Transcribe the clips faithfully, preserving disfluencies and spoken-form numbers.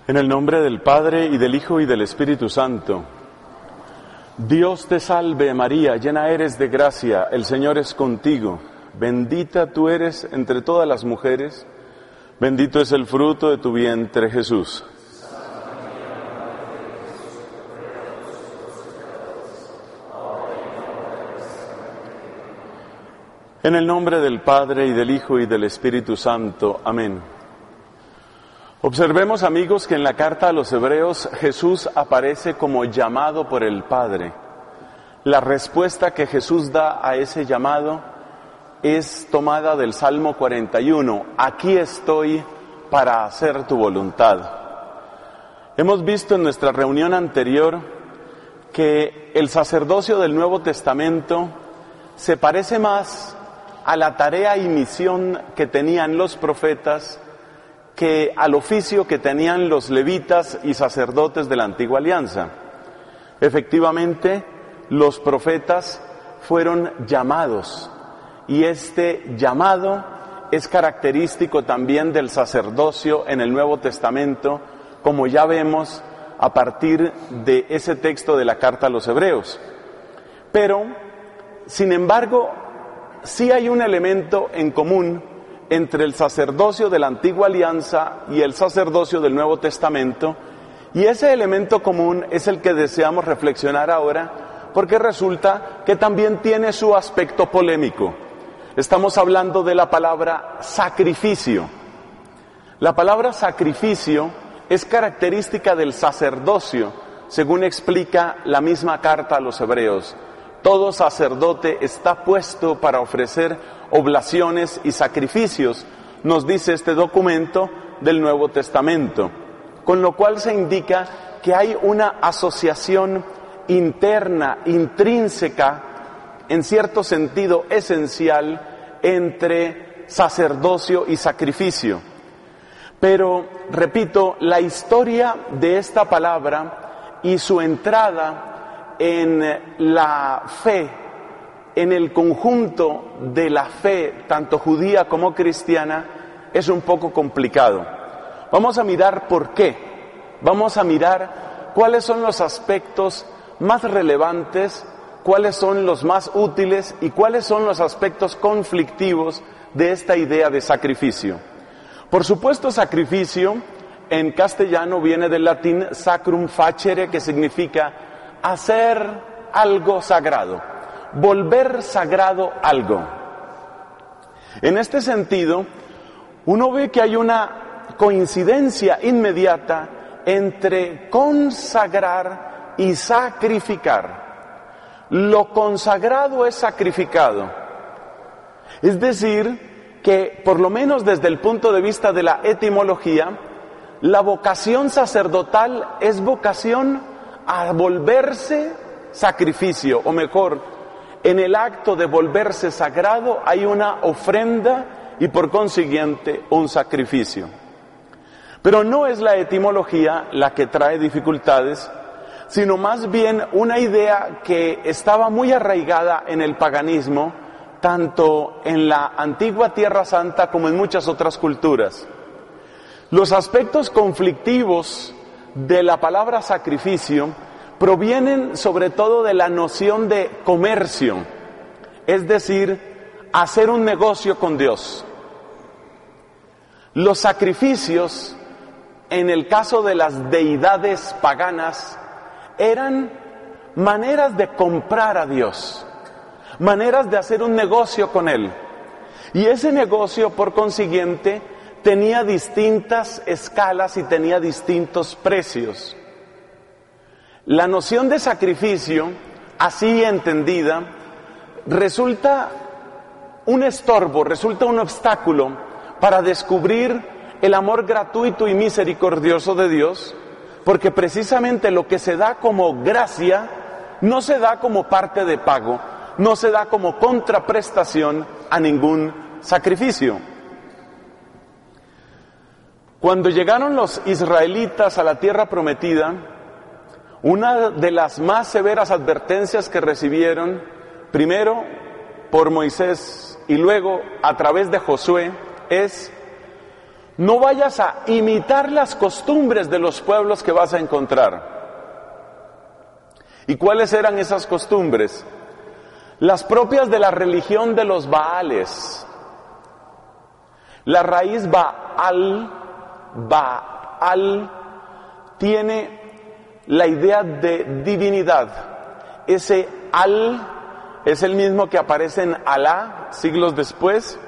En el nombre del Padre, y del Hijo, y del Espíritu Santo. Dios te salve María, llena eres de gracia, el Señor es contigo. Bendita tú eres entre todas las mujeres, bendito es el fruto de tu vientre Jesús. En el nombre del Padre, y del Hijo, y del Espíritu Santo. Amén. Observemos, amigos, que en la carta a los Hebreos Jesús aparece como llamado por el Padre. La respuesta que Jesús da a ese llamado es tomada del Salmo cuarenta y uno. Aquí estoy para hacer tu voluntad. Hemos visto en nuestra reunión anterior que el sacerdocio del Nuevo Testamento se parece más a la tarea y misión que tenían los profetas que al oficio que tenían los levitas y sacerdotes de la Antigua Alianza. Efectivamente, los profetas fueron llamados, y este llamado es característico también del sacerdocio en el Nuevo Testamento, como ya vemos a partir de ese texto de la carta a los Hebreos. Pero, sin embargo, sí hay un elemento en común entre el sacerdocio de la Antigua Alianza y el sacerdocio del Nuevo Testamento, y ese elemento común es el que deseamos reflexionar ahora, porque resulta que también tiene su aspecto polémico. Estamos hablando de la palabra sacrificio. La palabra sacrificio es característica del sacerdocio, según explica la misma carta a los Hebreos. Todo sacerdote está puesto para ofrecer oblaciones y sacrificios, nos dice este documento del Nuevo Testamento, con lo cual se indica que hay una asociación interna, intrínseca, en cierto sentido esencial, entre sacerdocio y sacrificio. Pero, repito, la historia de esta palabra y su entrada en la fe, en el conjunto de la fe, tanto judía como cristiana, es un poco complicado. Vamos a mirar por qué. Vamos a mirar cuáles son los aspectos más relevantes, cuáles son los más útiles y cuáles son los aspectos conflictivos de esta idea de sacrificio. Por supuesto, sacrificio en castellano viene del latín sacrum facere, que significa hacer algo sagrado, volver sagrado algo. En este sentido, uno ve que hay una coincidencia inmediata entre consagrar y sacrificar. Lo consagrado es sacrificado. Es decir, que por lo menos desde el punto de vista de la etimología, la vocación sacerdotal es vocación a volverse sacrificio, o mejor, en el acto de volverse sagrado hay una ofrenda y por consiguiente un sacrificio. Pero no es la etimología la que trae dificultades, sino más bien una idea que estaba muy arraigada en el paganismo, tanto en la antigua Tierra Santa como en muchas otras culturas. Los aspectos conflictivos de la palabra sacrificio provienen sobre todo de la noción de comercio, es decir, hacer un negocio con Dios. Los sacrificios, en el caso de las deidades paganas, eran maneras de comprar a Dios, maneras de hacer un negocio con Él. Y ese negocio, por consiguiente, tenía distintas escalas y tenía distintos precios. La noción de sacrificio, así entendida, resulta un estorbo, resulta un obstáculo para descubrir el amor gratuito y misericordioso de Dios, porque precisamente lo que se da como gracia no se da como parte de pago, no se da como contraprestación a ningún sacrificio. Cuando llegaron los israelitas a la tierra prometida, una de las más severas advertencias que recibieron, primero por Moisés y luego a través de Josué, es: no vayas a imitar las costumbres de los pueblos que vas a encontrar. ¿Y cuáles eran esas costumbres? Las propias de la religión de los Baales. La raíz Baal, Baal, tiene la idea de divinidad. Ese Al es el mismo que aparece en Alá siglos después.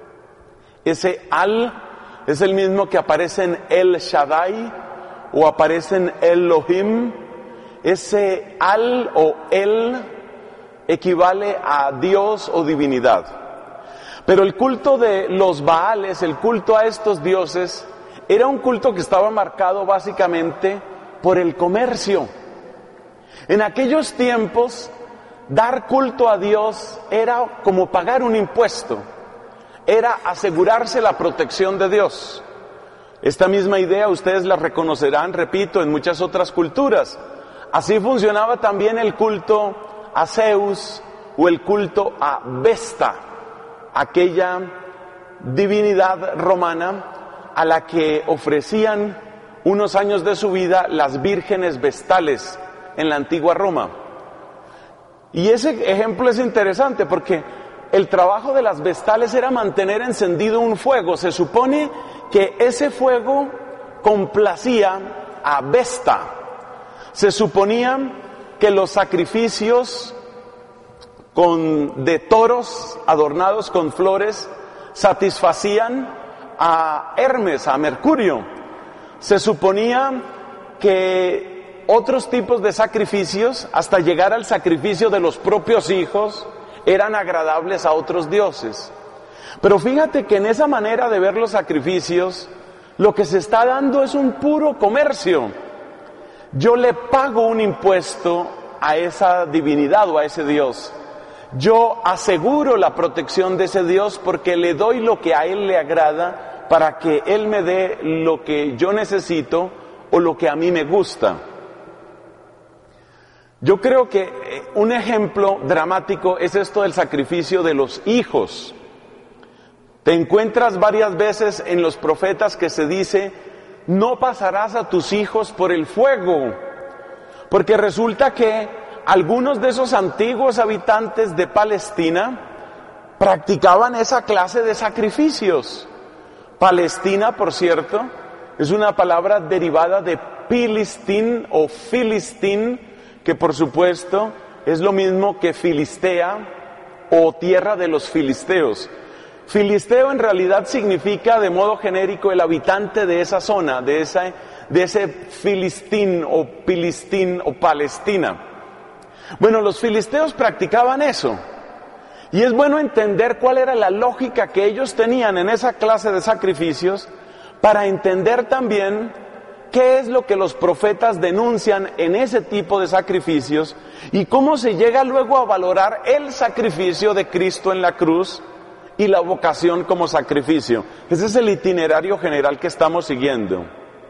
Ese Al es el mismo que aparece en El Shaddai o aparece en Elohim. Ese Al o El equivale a Dios o divinidad. Pero el culto de los Baales, el culto a estos dioses, era un culto que estaba marcado básicamente por el comercio. En aquellos tiempos, dar culto a Dios era como pagar un impuesto, era asegurarse la protección de Dios. Esta misma idea ustedes la reconocerán, repito, en muchas otras culturas. Así funcionaba también el culto a Zeus o el culto a Vesta, aquella divinidad romana a la que ofrecían unos años de su vida las vírgenes vestales en la antigua Roma. Y ese ejemplo es interesante porque el trabajo de las vestales era mantener encendido un fuego. Se supone que ese fuego complacía a Vesta. Se suponía que los sacrificios con, de toros adornados con flores satisfacían a Hermes, a Mercurio. Se suponía que otros tipos de sacrificios, hasta llegar al sacrificio de los propios hijos, eran agradables a otros dioses. Pero fíjate que en esa manera de ver los sacrificios, lo que se está dando es un puro comercio. Yo le pago un impuesto a esa divinidad o a ese Dios. Yo aseguro la protección de ese Dios porque le doy lo que a Él le agrada para que Él me dé lo que yo necesito o lo que a mí me gusta. Yo creo que un ejemplo dramático es esto del sacrificio de los hijos. Te encuentras varias veces en los profetas que se dice: no pasarás a tus hijos por el fuego, porque resulta que algunos de esos antiguos habitantes de Palestina practicaban esa clase de sacrificios. Palestina, por cierto, es una palabra derivada de Pilistín o Filistín, que por supuesto es lo mismo que Filistea o tierra de los filisteos. Filisteo en realidad significa de modo genérico el habitante de esa zona, de, esa, de ese Filistín o Pilistín o Palestina. Bueno, los filisteos practicaban eso. Y es bueno entender cuál era la lógica que ellos tenían en esa clase de sacrificios para entender también qué es lo que los profetas denuncian en ese tipo de sacrificios y cómo se llega luego a valorar el sacrificio de Cristo en la cruz y la vocación como sacrificio. Ese es el itinerario general que estamos siguiendo.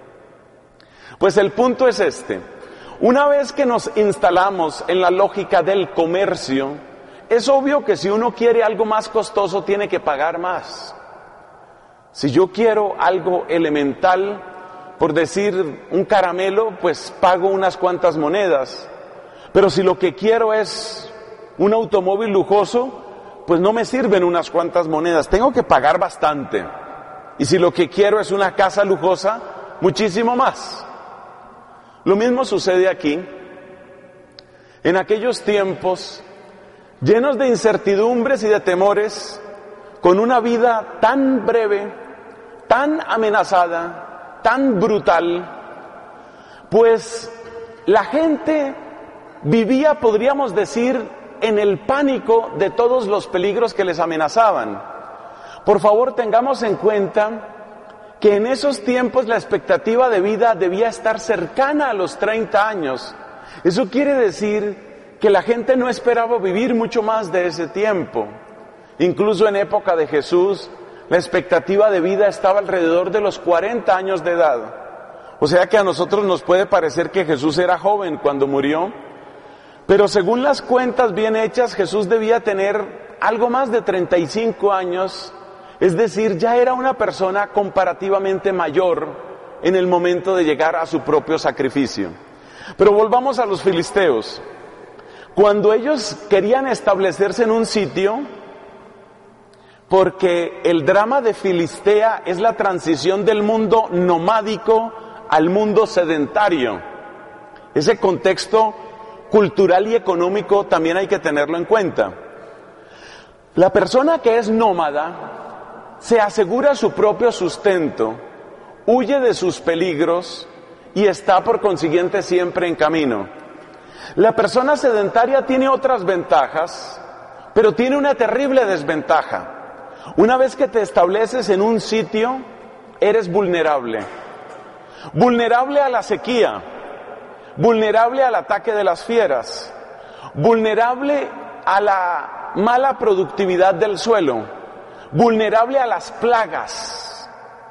Pues el punto es este: una vez que nos instalamos en la lógica del comercio, es obvio que si uno quiere algo más costoso tiene que pagar más. Si yo quiero algo elemental, por decir un caramelo, pues pago unas cuantas monedas. Pero si lo que quiero es un automóvil lujoso, pues no me sirven unas cuantas monedas, tengo que pagar bastante. Y si lo que quiero es una casa lujosa, muchísimo más. Lo mismo sucede aquí. En aquellos tiempos, llenos de incertidumbres y de temores, con una vida tan breve, tan amenazada, tan brutal, pues la gente vivía, podríamos decir, en el pánico de todos los peligros que les amenazaban. Por favor, tengamos en cuenta que en esos tiempos la expectativa de vida debía estar cercana a los treinta años. Eso quiere decir que la gente no esperaba vivir mucho más de ese tiempo. Incluso en época de Jesús, la expectativa de vida estaba alrededor de los cuarenta años de edad. O sea que a nosotros nos puede parecer que Jesús era joven cuando murió, pero según las cuentas bien hechas, Jesús debía tener algo más de treinta y cinco años Es decir, ya era una persona comparativamente mayor en el momento de llegar a su propio sacrificio. Pero volvamos a los filisteos. Cuando ellos querían establecerse en un sitio, porque el drama de Filistea es la transición del mundo nomádico al mundo sedentario. Ese contexto cultural y económico también hay que tenerlo en cuenta. La persona que es nómada se asegura su propio sustento, huye de sus peligros y está por consiguiente siempre en camino. La persona sedentaria tiene otras ventajas, pero tiene una terrible desventaja. Una vez que te estableces en un sitio, eres vulnerable. Vulnerable a la sequía, vulnerable al ataque de las fieras, vulnerable a la mala productividad del suelo, vulnerable a las plagas.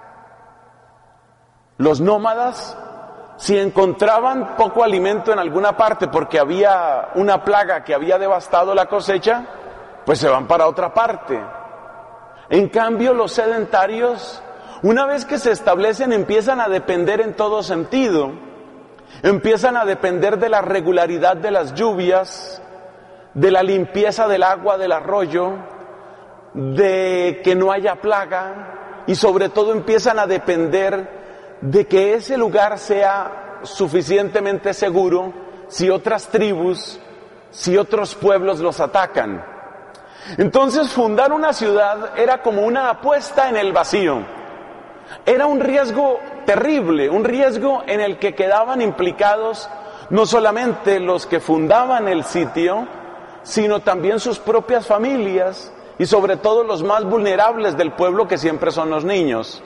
Los nómadas, si encontraban poco alimento en alguna parte porque había una plaga que había devastado la cosecha, pues se van para otra parte. En cambio, los sedentarios, una vez que se establecen, empiezan a depender en todo sentido. Empiezan a depender de la regularidad de las lluvias, de la limpieza del agua del arroyo, de que no haya plaga, y sobre todo empiezan a depender de que ese lugar sea suficientemente seguro si otras tribus, si otros pueblos los atacan. Entonces, fundar una ciudad era como una apuesta en el vacío. Era un riesgo terrible, un riesgo en el que quedaban implicados no solamente los que fundaban el sitio, sino también sus propias familias y sobre todo los más vulnerables del pueblo, que siempre son los niños.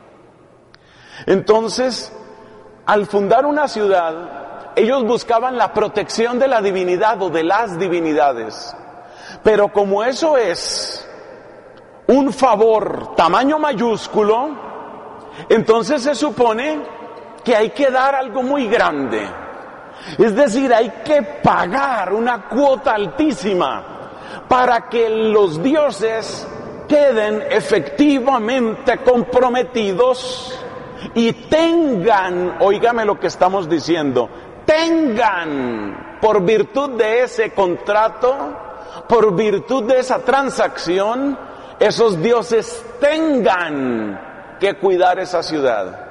Entonces, al fundar una ciudad, ellos buscaban la protección de la divinidad o de las divinidades. Pero como eso es un favor tamaño mayúsculo, entonces se supone que hay que dar algo muy grande. Es decir, hay que pagar una cuota altísima para que los dioses queden efectivamente comprometidos y tengan, óigame lo que estamos diciendo, tengan por virtud de ese contrato, por virtud de esa transacción, esos dioses tengan que cuidar esa ciudad.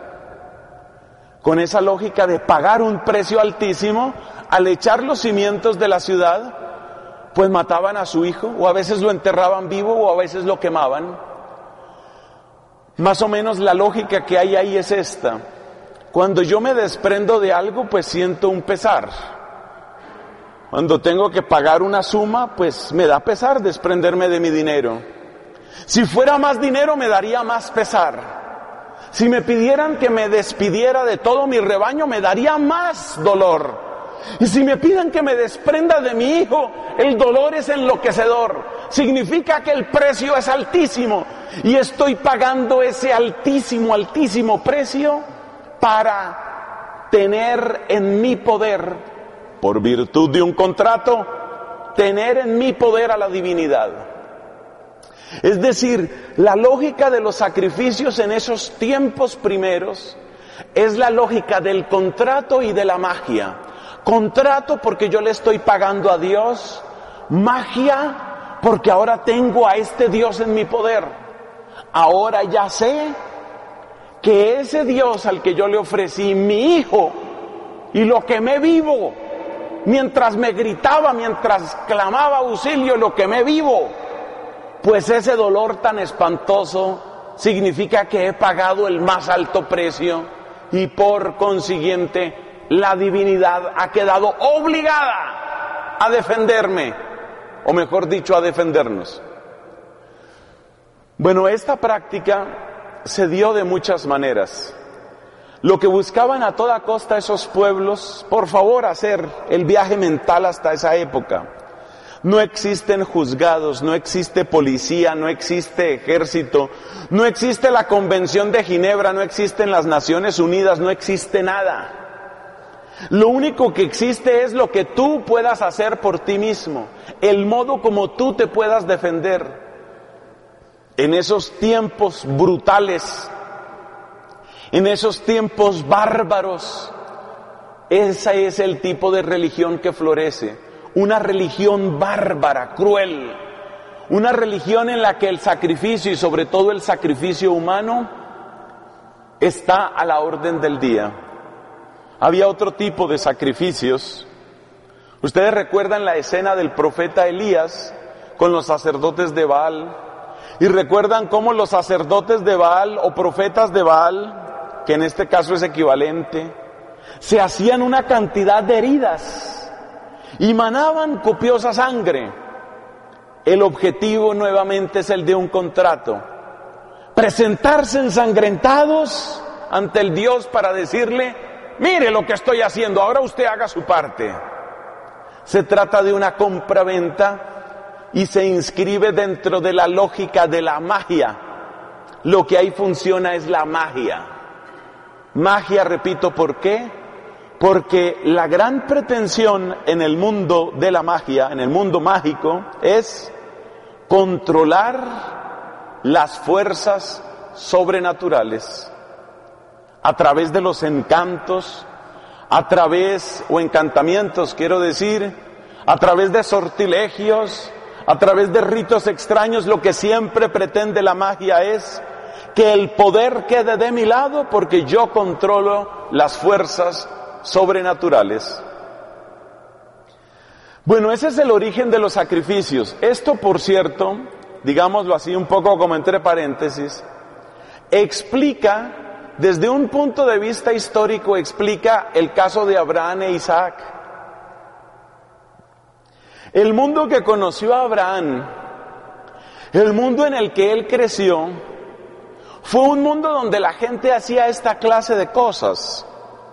Con esa lógica de pagar un precio altísimo, al echar los cimientos de la ciudad, pues mataban a su hijo, o a veces lo enterraban vivo, o a veces lo quemaban. Más o menos la lógica que hay ahí es esta: cuando yo me desprendo de algo, pues siento un pesar. Cuando tengo que pagar una suma, pues me da pesar desprenderme de mi dinero. Si fuera más dinero, me daría más pesar. Si me pidieran que me despidiera de todo mi rebaño, me daría más dolor. Y si me piden que me desprenda de mi hijo, el dolor es enloquecedor. Significa que el precio es altísimo. Y estoy pagando ese altísimo, altísimo precio para tener en mi poder, por virtud de un contrato, tener en mi poder a la divinidad. Es decir, la lógica de los sacrificios en esos tiempos primeros es la lógica del contrato y de la magia. Contrato porque yo le estoy pagando a Dios, magia porque ahora tengo a este Dios en mi poder. Ahora ya sé que ese Dios al que yo le ofrecí mi hijo y lo quemé vivo, mientras me gritaba, mientras clamaba auxilio, lo quemé vivo, pues ese dolor tan espantoso significa que he pagado el más alto precio y por consiguiente la divinidad ha quedado obligada a defenderme, o mejor dicho, a defendernos. Bueno, esta práctica se dio de muchas maneras. Lo que buscaban a toda costa esos pueblos, por favor, hacer el viaje mental hasta esa época. No existen juzgados, no existe policía, no existe ejército, no existe la Convención de Ginebra, no existen las Naciones Unidas, no existe nada. Lo único que existe es lo que tú puedas hacer por ti mismo, el modo como tú te puedas defender. en esos tiempos brutales, en esos tiempos bárbaros, ese es el tipo de religión que florece. Una religión bárbara, cruel. Una religión en la que el sacrificio, y sobre todo el sacrificio humano, está a la orden del día. Había otro tipo de sacrificios. Ustedes recuerdan la escena del profeta Elías con los sacerdotes de Baal. Y recuerdan cómo los sacerdotes de Baal o profetas de Baal, que en este caso es equivalente, se hacían una cantidad de heridas y manaban copiosa sangre. El objetivo nuevamente es el de un contrato. Presentarse ensangrentados ante el Dios para decirle, mire lo que estoy haciendo, ahora usted haga su parte. Se trata de una compraventa y se inscribe dentro de la lógica de la magia. Lo que ahí funciona es la magia. Magia, repito, ¿por qué? Porque la gran pretensión en el mundo de la magia, en el mundo mágico, es controlar las fuerzas sobrenaturales a través de los encantos, a través, o encantamientos quiero decir, a través de sortilegios, a través de ritos extraños. Lo que siempre pretende la magia es que el poder quede de mi lado porque yo controlo las fuerzas sobrenaturales. Bueno, ese es el origen de los sacrificios. Esto, por cierto, digámoslo así un poco como entre paréntesis, explica, desde un punto de vista histórico, explica el caso de Abraham e Isaac. El mundo que conoció a Abraham, el mundo en el que él creció, fue un mundo donde la gente hacía esta clase de cosas.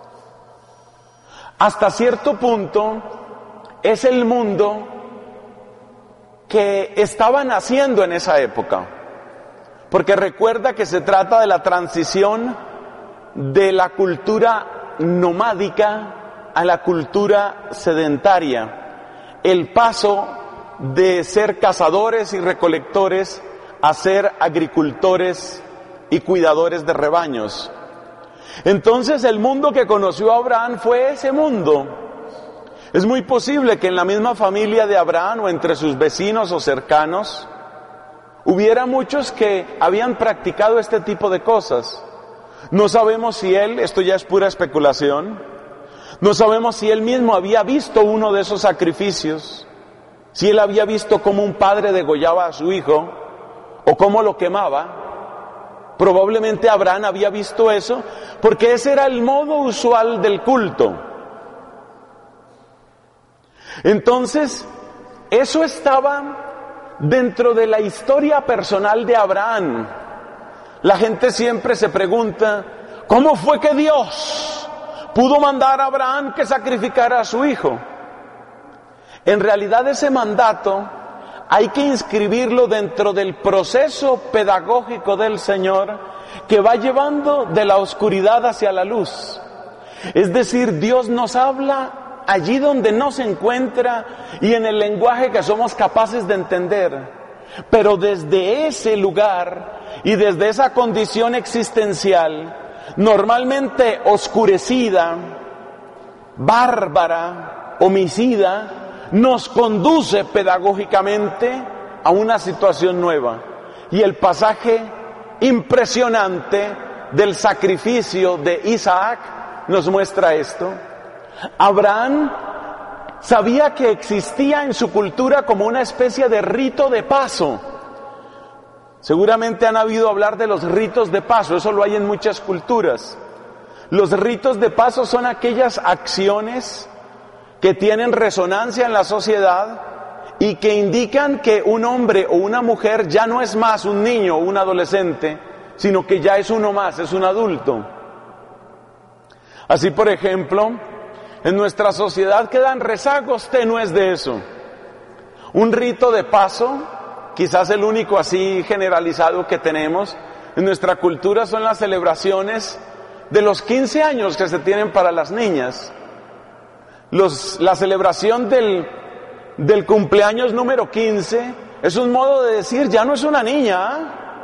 Hasta cierto punto, es el mundo que estaban haciendo en esa época. Porque recuerda que se trata de la transición de la cultura nomádica a la cultura sedentaria. El paso de ser cazadores y recolectores a ser agricultores y cuidadores de rebaños. Entonces el mundo que conoció a Abraham fue ese mundo. Es muy posible que en la misma familia de Abraham o entre sus vecinos o cercanos hubiera muchos que habían practicado este tipo de cosas. No sabemos si él, esto ya es pura especulación, no sabemos si él mismo había visto uno de esos sacrificios, si él había visto cómo un padre degollaba a su hijo o cómo lo quemaba. Probablemente Abraham había visto eso, porque ese era el modo usual del culto. Entonces, eso estaba dentro de la historia personal de Abraham. La gente siempre se pregunta, ¿cómo fue que Dios pudo mandar a Abraham que sacrificara a su hijo? En realidad ese mandato hay que inscribirlo dentro del proceso pedagógico del Señor que va llevando de la oscuridad hacia la luz. Es decir, Dios nos habla allí donde no se encuentra y en el lenguaje que somos capaces de entender. Pero desde ese lugar y desde esa condición existencial, normalmente oscurecida, bárbara, homicida, nos conduce pedagógicamente a una situación nueva. Y el pasaje impresionante del sacrificio de Isaac nos muestra esto. Abraham sabía que existía en su cultura como una especie de rito de paso. Seguramente han oído hablar de los ritos de paso, eso lo hay en muchas culturas. Los ritos de paso son aquellas acciones que tienen resonancia en la sociedad y que indican que un hombre o una mujer ya no es más un niño o un adolescente, sino que ya es uno más, es un adulto. Así, por ejemplo, en nuestra sociedad quedan rezagos tenues de eso. Un rito de paso, quizás el único así generalizado que tenemos en nuestra cultura, son las celebraciones de los quince años que se tienen para las niñas. Los, la celebración del, del cumpleaños número quince es un modo de decir, ya no es una niña,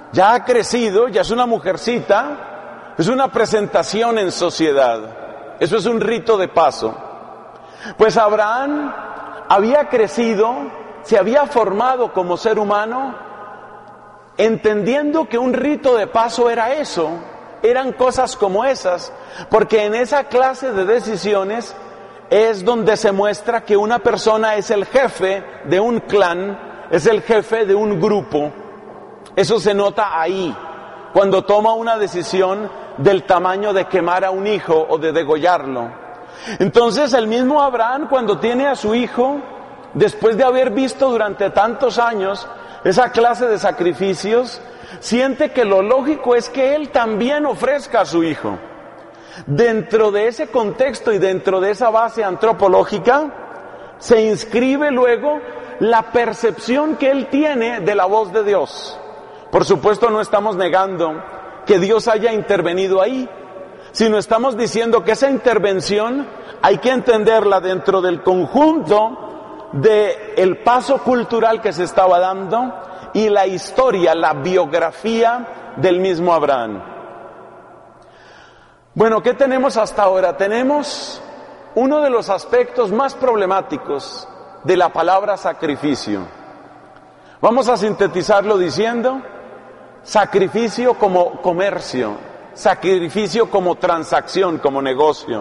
ya ha crecido, ya es una mujercita, es una presentación en sociedad. Eso es un rito de paso. Pues Abraham había crecido, se había formado como ser humano, entendiendo que un rito de paso era eso, eran cosas como esas, porque en esa clase de decisiones es donde se muestra que una persona es el jefe de un clan, es el jefe de un grupo. Eso se nota ahí, cuando toma una decisión del tamaño de quemar a un hijo o de degollarlo. Entonces el mismo Abraham, cuando tiene a su hijo, después de haber visto durante tantos años esa clase de sacrificios, siente que lo lógico es que él también ofrezca a su hijo. Dentro de ese contexto y dentro de esa base antropológica, se inscribe luego la percepción que él tiene de la voz de Dios. Por supuesto, no estamos negando que Dios haya intervenido ahí, sino estamos diciendo que esa intervención hay que entenderla dentro del conjunto del paso cultural que se estaba dando y la historia, la biografía del mismo Abraham. Bueno, ¿qué tenemos hasta ahora? Tenemos uno de los aspectos más problemáticos de la palabra sacrificio. Vamos a sintetizarlo diciendo: sacrificio como comercio, sacrificio como transacción, como negocio.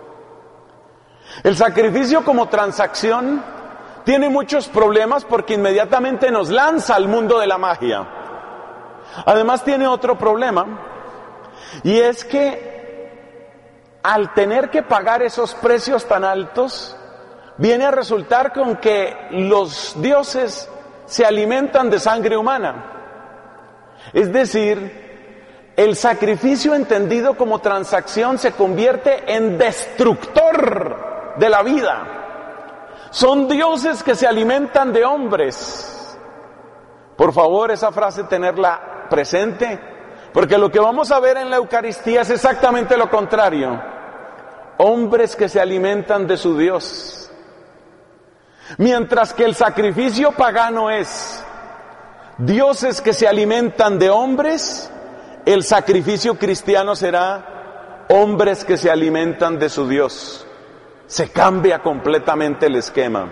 El sacrificio como transacción tiene muchos problemas porque inmediatamente nos lanza al mundo de la magia. Además tiene otro problema, y es que al tener que pagar esos precios tan altos, viene a resultar con que los dioses se alimentan de sangre humana. Es decir, el sacrificio entendido como transacción se convierte en destructor de la vida. Son dioses que se alimentan de hombres. Por favor, esa frase tenerla presente, porque lo que vamos a ver en la Eucaristía es exactamente lo contrario. Hombres que se alimentan de su Dios. Mientras que el sacrificio pagano es dioses que se alimentan de hombres, el sacrificio cristiano será hombres que se alimentan de su Dios. Se cambia completamente el esquema.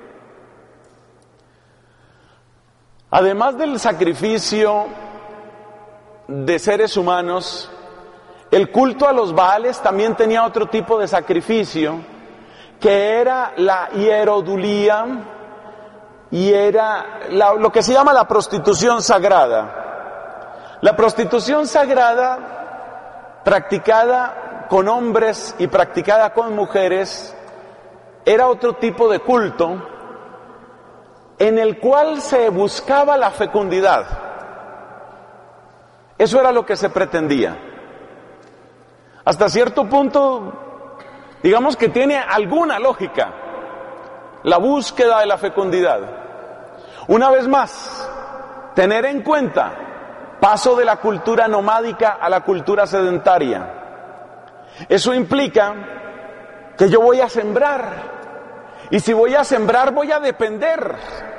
Además del sacrificio de seres humanos, el culto a los Baales también tenía otro tipo de sacrificio, que era la hierodulía, y era la, lo que se llama la prostitución sagrada. La prostitución sagrada, practicada con hombres y practicada con mujeres, era otro tipo de culto en el cual se buscaba la fecundidad. Eso era lo que se pretendía. Hasta cierto punto, digamos que tiene alguna lógica la búsqueda de la fecundidad. Una vez más, tener en cuenta paso de la cultura nomádica a la cultura sedentaria. Eso implica que yo voy a sembrar, y si voy a sembrar voy a depender.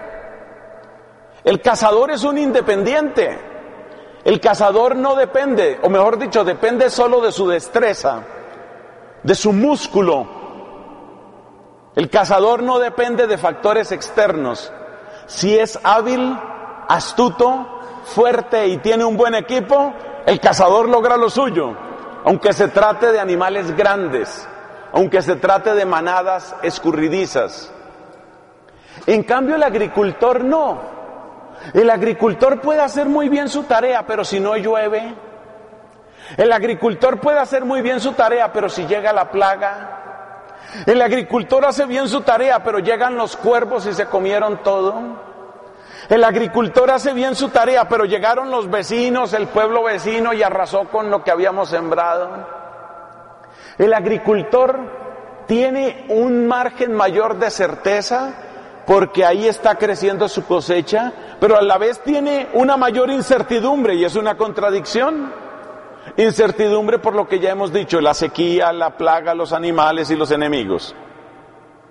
El cazador es un independiente. El cazador no depende, o mejor dicho, depende solo de su destreza, de su músculo. El cazador no depende de factores externos. Si es hábil, astuto, fuerte y tiene un buen equipo, el cazador logra lo suyo. Aunque se trate de animales grandes, aunque se trate de manadas escurridizas. En cambio, el agricultor no. El agricultor puede hacer muy bien su tarea, pero si no llueve. El agricultor puede hacer muy bien su tarea, pero si llega la plaga. El agricultor hace bien su tarea, pero llegan los cuervos y se comieron todo. El agricultor hace bien su tarea, pero llegaron los vecinos, el pueblo vecino, y arrasó con lo que habíamos sembrado. El agricultor tiene un margen mayor de certeza porque ahí está creciendo su cosecha, pero a la vez tiene una mayor incertidumbre, y es una contradicción. Incertidumbre por lo que ya hemos dicho, la sequía, la plaga, los animales y los enemigos.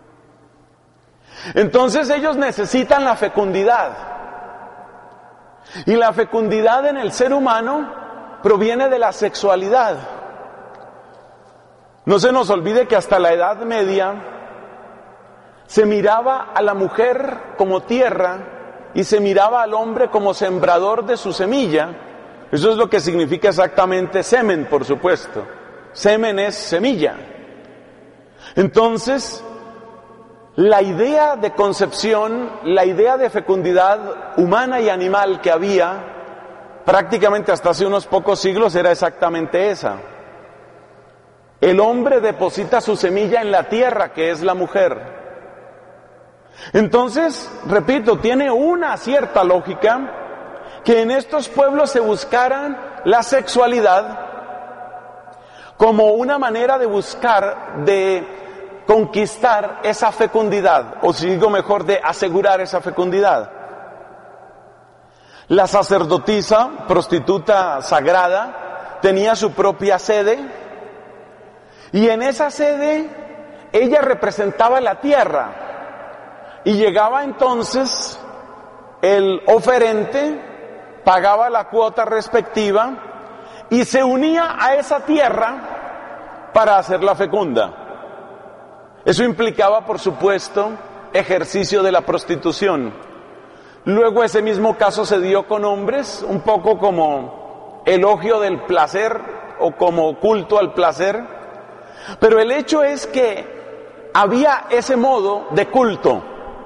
Entonces ellos necesitan la fecundidad. Y la fecundidad en el ser humano proviene de la sexualidad. No se nos olvide que hasta la Edad Media se miraba a la mujer como tierra y se miraba al hombre como sembrador de su semilla. Eso es lo que significa exactamente semen, por supuesto. Semen es semilla. Entonces, la idea de concepción, la idea de fecundidad humana y animal que había prácticamente hasta hace unos pocos siglos era exactamente esa. El hombre deposita su semilla en la tierra, que es la mujer. Entonces, repito, tiene una cierta lógica que en estos pueblos se buscaran la sexualidad como una manera de buscar, de conquistar esa fecundidad, o si digo mejor, de asegurar esa fecundidad. La sacerdotisa, prostituta sagrada, tenía su propia sede, y en esa sede ella representaba la tierra, y llegaba entonces el oferente, pagaba la cuota respectiva, y se unía a esa tierra para hacerla fecunda. Eso implicaba, por supuesto, ejercicio de la prostitución. Luego ese mismo caso se dio con hombres, un poco como elogio del placer o como culto al placer. Pero el hecho es que había ese modo de culto.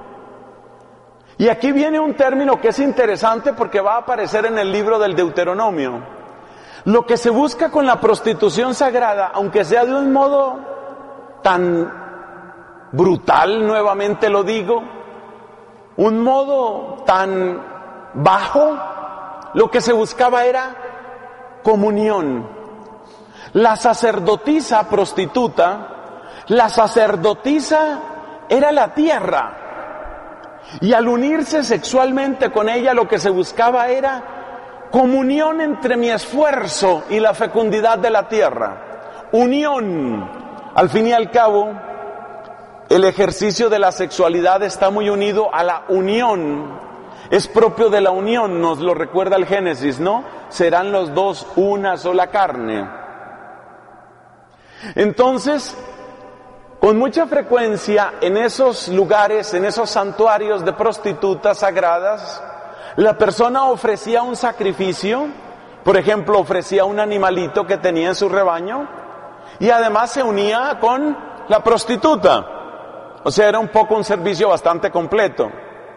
Y aquí viene un término que es interesante porque va a aparecer en el libro del Deuteronomio. Lo que se busca con la prostitución sagrada, aunque sea de un modo tan brutal, nuevamente lo digo, un modo tan bajo, lo que se buscaba era comunión. La sacerdotisa prostituta, la sacerdotisa era la tierra, y al unirse sexualmente con ella lo que se buscaba era comunión entre mi esfuerzo y la fecundidad de la tierra, unión. Al fin y al cabo, el ejercicio de la sexualidad está muy unido a la unión. Es propio de la unión, nos lo recuerda el Génesis, ¿no? Serán los dos una sola carne. Entonces, con mucha frecuencia en esos lugares, en esos santuarios de prostitutas sagradas, la persona ofrecía un sacrificio, por ejemplo, ofrecía un animalito que tenía en su rebaño, y además se unía con la prostituta. O sea, era un poco un servicio bastante completo.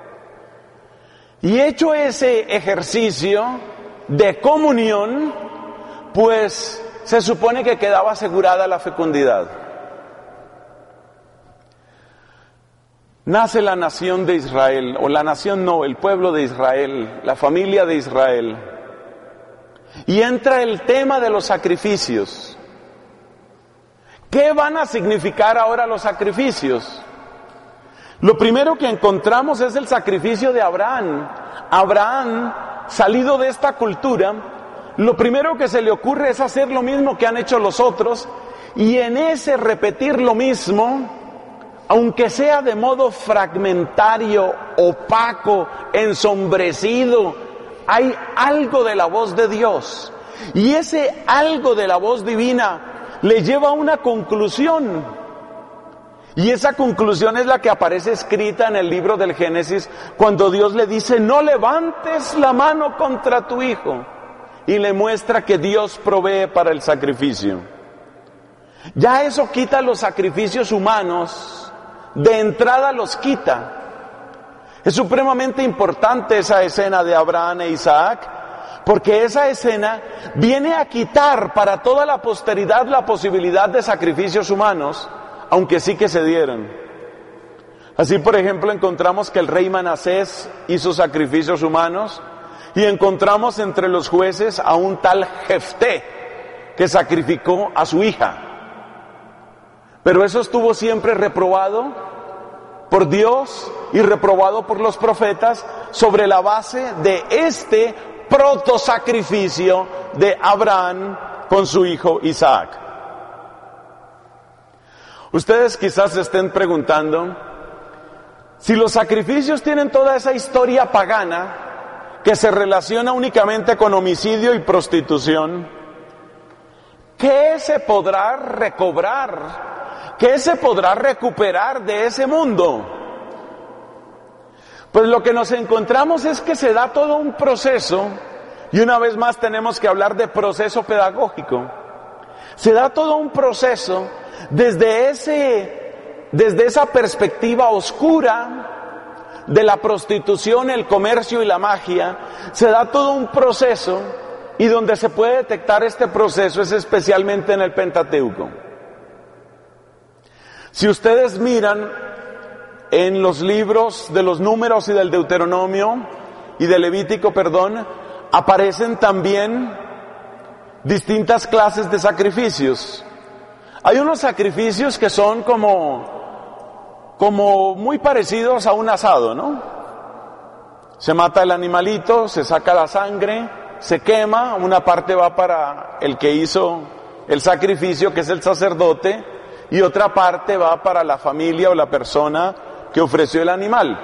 Y hecho ese ejercicio de comunión, pues se supone que quedaba asegurada la fecundidad. Nace la nación de Israel, o la nación no, el pueblo de Israel, la familia de Israel. Y entra el tema de los sacrificios. ¿Qué van a significar ahora los sacrificios? Lo primero que encontramos es el sacrificio de Abraham. Abraham, salido de esta cultura, lo primero que se le ocurre es hacer lo mismo que han hecho los otros, y en ese repetir lo mismo, aunque sea de modo fragmentario, opaco, ensombrecido, hay algo de la voz de Dios. Y ese algo de la voz divina le lleva a una conclusión. Y esa conclusión es la que aparece escrita en el libro del Génesis, cuando Dios le dice, no levantes la mano contra tu hijo. Y le muestra que Dios provee para el sacrificio. Ya eso quita los sacrificios humanos, de entrada los quita. Es supremamente importante esa escena de Abraham e Isaac, porque esa escena viene a quitar para toda la posteridad la posibilidad de sacrificios humanos, aunque sí que se dieron. Así, por ejemplo, encontramos que el rey Manasés hizo sacrificios humanos, y encontramos entre los jueces a un tal Jefté, que sacrificó a su hija. Pero eso estuvo siempre reprobado por Dios y reprobado por los profetas sobre la base de este protosacrificio de Abraham con su hijo Isaac. Ustedes quizás se estén preguntando, si los sacrificios tienen toda esa historia pagana, que se relaciona únicamente con homicidio y prostitución, ¿qué se podrá recobrar? ¿Qué se podrá recuperar de ese mundo? Pues lo que nos encontramos es que se da todo un proceso, y una vez más tenemos que hablar de proceso pedagógico. Se da todo un proceso desde ese, desde esa perspectiva oscura de la prostitución, el comercio y la magia. Se da todo un proceso, y donde se puede detectar este proceso es especialmente en el Pentateuco. Si ustedes miran en los libros de los Números y del Deuteronomio y del Levítico, perdón, aparecen también distintas clases de sacrificios. Hay unos sacrificios que son como como muy parecidos a un asado, ¿no? Se mata el animalito, se saca la sangre, se quema, una parte va para el que hizo el sacrificio, que es el sacerdote, y otra parte va para la familia o la persona que ofreció el animal.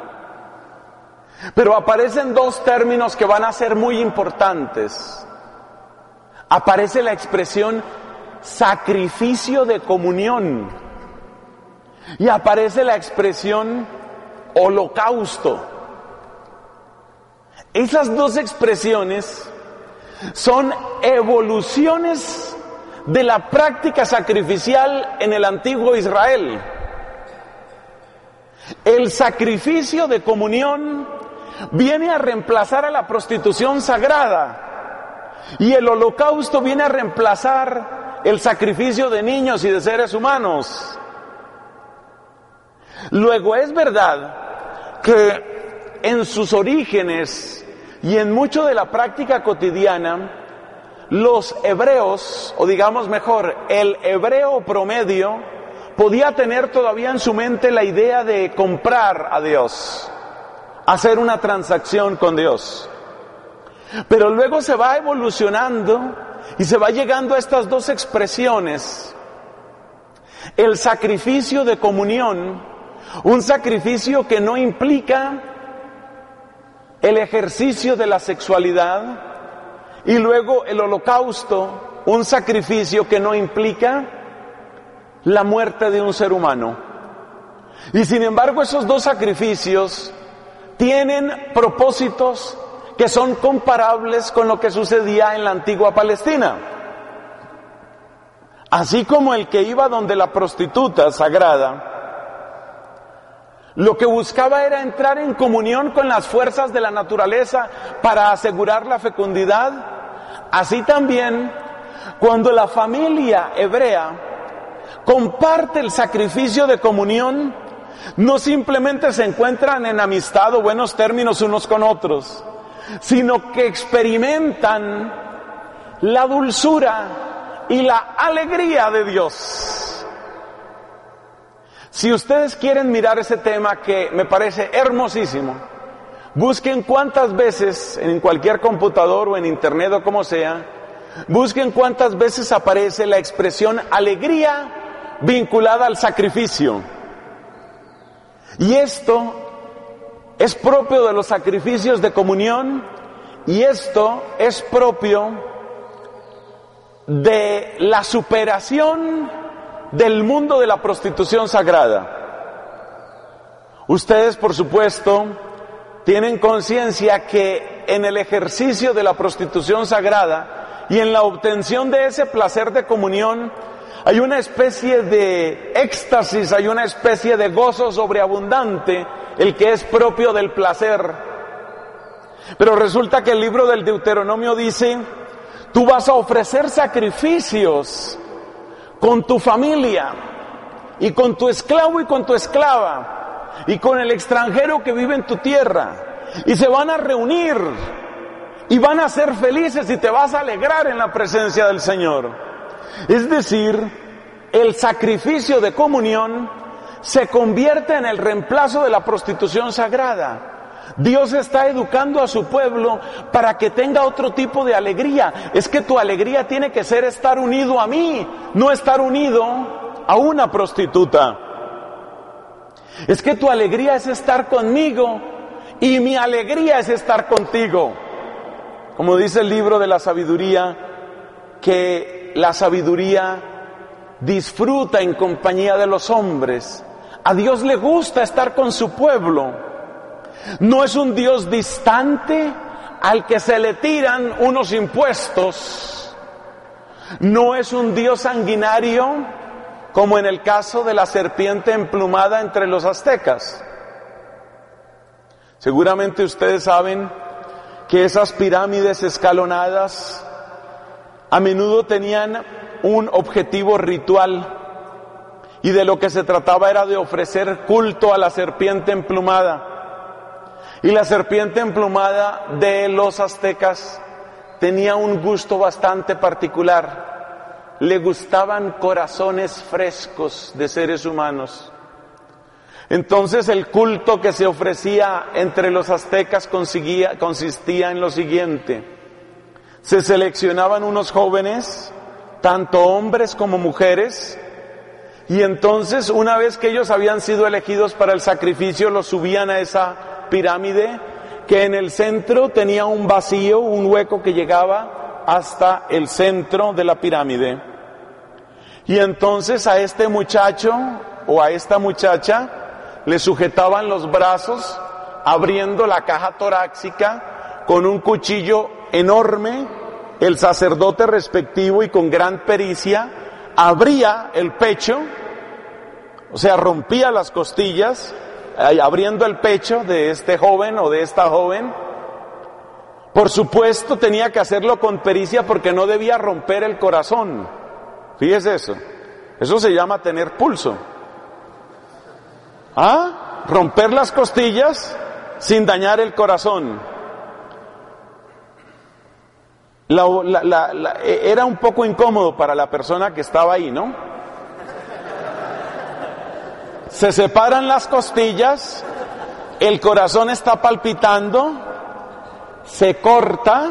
Pero aparecen dos términos que van a ser muy importantes. Aparece la expresión sacrificio de comunión y aparece la expresión holocausto. Esas dos expresiones son evoluciones de la práctica sacrificial en el antiguo Israel. El sacrificio de comunión viene a reemplazar a la prostitución sagrada, y el holocausto viene a reemplazar el sacrificio de niños y de seres humanos. Luego, es verdad que en sus orígenes y en mucho de la práctica cotidiana, los hebreos, o digamos mejor, el hebreo promedio, podía tener todavía en su mente la idea de comprar a Dios, hacer una transacción con Dios. Pero luego se va evolucionando y se va llegando a estas dos expresiones. El sacrificio de comunión, un sacrificio que no implica el ejercicio de la sexualidad, y luego el holocausto, un sacrificio que no implica la muerte de un ser humano. Y sin embargo, esos dos sacrificios tienen propósitos que son comparables con lo que sucedía en la antigua Palestina. Así como el que iba donde la prostituta sagrada, lo que buscaba era entrar en comunión con las fuerzas de la naturaleza para asegurar la fecundidad, así también cuando la familia hebrea comparte el sacrificio de comunión, no simplemente se encuentran en amistad o buenos términos unos con otros, sino que experimentan la dulzura y la alegría de Dios. Si ustedes quieren mirar ese tema, que me parece hermosísimo, busquen cuántas veces en cualquier computador o en internet o como sea, busquen cuántas veces aparece la expresión alegría vinculada al sacrificio. Y esto es propio de los sacrificios de comunión, y esto es propio de la superación del mundo de la prostitución sagrada. Ustedes, por supuesto, tienen conciencia que en el ejercicio de la prostitución sagrada y en la obtención de ese placer de comunión hay una especie de éxtasis, hay una especie de gozo sobreabundante, el que es propio del placer. Pero resulta que el libro del Deuteronomio dice: tú vas a ofrecer sacrificios con tu familia, y con tu esclavo y con tu esclava, y con el extranjero que vive en tu tierra, y se van a reunir, y van a ser felices, y te vas a alegrar en la presencia del Señor. Es decir, el sacrificio de comunión se convierte en el reemplazo de la prostitución sagrada. Dios está educando a su pueblo para que tenga otro tipo de alegría. Es que tu alegría tiene que ser estar unido a mí, no estar unido a una prostituta. Es que tu alegría es estar conmigo y mi alegría es estar contigo. Como dice el libro de la sabiduría, que la sabiduría disfruta en compañía de los hombres. A Dios le gusta estar con su pueblo. No es un Dios distante al que se le tiran unos impuestos. No es un Dios sanguinario como en el caso de la serpiente emplumada entre los aztecas. Seguramente ustedes saben que esas pirámides escalonadas a menudo tenían un objetivo ritual y de lo que se trataba era de ofrecer culto a la serpiente emplumada. Y la serpiente emplumada de los aztecas tenía un gusto bastante particular. Le gustaban corazones frescos de seres humanos. Entonces el culto que se ofrecía entre los aztecas consistía, consistía en lo siguiente. Se seleccionaban unos jóvenes, tanto hombres como mujeres, y entonces una vez que ellos habían sido elegidos para el sacrificio, los subían a esa pirámide que en el centro tenía un vacío, un hueco que llegaba hasta el centro de la pirámide. Y entonces a este muchacho o a esta muchacha le sujetaban los brazos abriendo la caja torácica con un cuchillo enorme. El sacerdote respectivo y con gran pericia abría el pecho, o sea, rompía las costillas, abriendo el pecho de este joven o de esta joven. Por supuesto tenía que hacerlo con pericia porque no debía romper el corazón. Fíjese eso, eso se llama tener pulso. ¿Ah? Romper las costillas sin dañar el corazón. La, la, la, la, era un poco incómodo para la persona que estaba ahí, ¿no? Se separan las costillas, el corazón está palpitando, se corta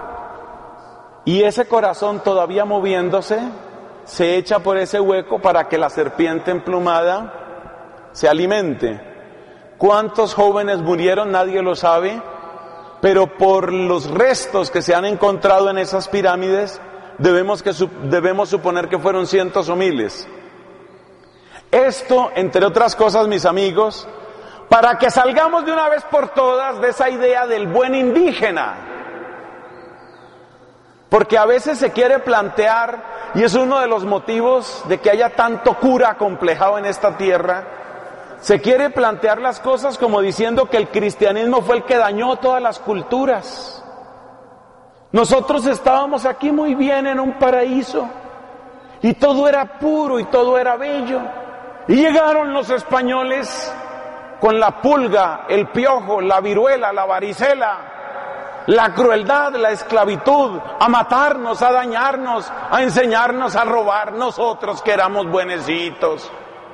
y ese corazón todavía moviéndose se echa por ese hueco para que la serpiente emplumada se alimente. ¿Cuántos jóvenes murieron? Nadie lo sabe, pero por los restos que se han encontrado en esas pirámides debemos, que, debemos suponer que fueron cientos o miles. Esto, entre otras cosas, mis amigos, para que salgamos de una vez por todas de esa idea del buen indígena. Porque a veces se quiere plantear, y es uno de los motivos de que haya tanto cura acomplejado en esta tierra, se quiere plantear las cosas como diciendo que el cristianismo fue el que dañó todas las culturas. Nosotros estábamos aquí muy bien en un paraíso, y todo era puro y todo era bello. Y llegaron los españoles con la pulga, el piojo, la viruela, la varicela, la crueldad, la esclavitud, a matarnos, a dañarnos, a enseñarnos a robar, nosotros que éramos buenecitos.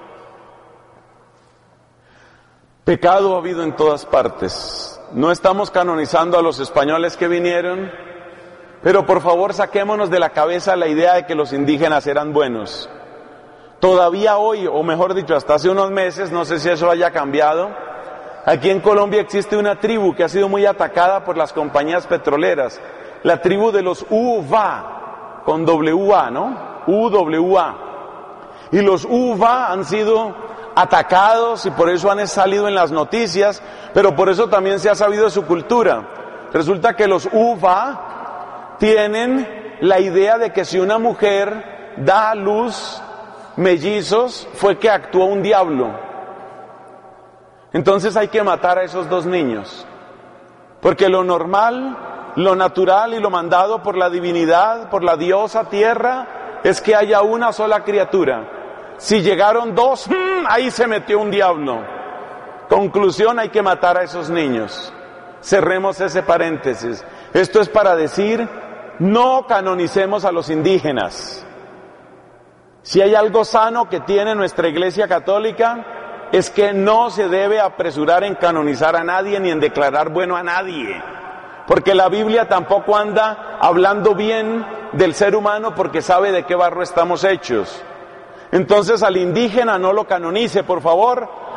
Pecado ha habido en todas partes. No estamos canonizando a los españoles que vinieron, pero por favor saquémonos de la cabeza la idea de que los indígenas eran buenos. Todavía hoy, o mejor dicho, hasta hace unos meses, no sé si eso haya cambiado, aquí en Colombia existe una tribu que ha sido muy atacada por las compañías petroleras, la tribu de los U V A, con W A, ¿no? U W A. Y los U V A han sido atacados y por eso han salido en las noticias, pero por eso también se ha sabido de su cultura. Resulta que los U V A tienen la idea de que si una mujer da a luz mellizos, fue que actuó un diablo. Entonces hay que matar a esos dos niños, porque lo normal, lo natural y lo mandado por la divinidad, por la diosa tierra, es que haya una sola criatura. Si llegaron dos, ahí se metió un diablo. Conclusión, hay que matar a esos niños. Cerremos ese paréntesis. Esto es para decir, no canonicemos a los indígenas. Si hay algo sano que tiene nuestra Iglesia Católica, es que no se debe apresurar en canonizar a nadie ni en declarar bueno a nadie. Porque la Biblia tampoco anda hablando bien del ser humano porque sabe de qué barro estamos hechos. Entonces al indígena no lo canonice, por favor,